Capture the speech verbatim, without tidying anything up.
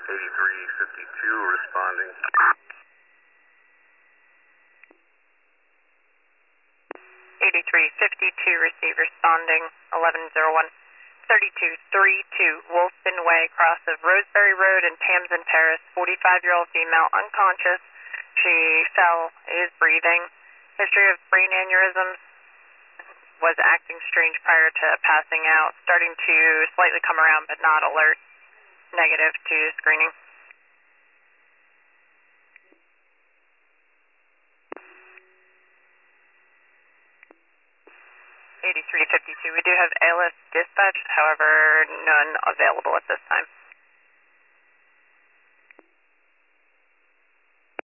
eighty-three fifty-two responding. eighty-three fifty-two, receive responding, eleven oh one, thirty-two thirty-two, Wolfson Way, cross of Roseberry Road and Tamsin Terrace, forty-five-year-old female, unconscious. She fell, is breathing. History of brain aneurysms, was acting strange prior to passing out, starting to slightly come around but not alert. Negative to screening. eighty-three fifty-two, we do have A L S dispatch, however, none available at this time.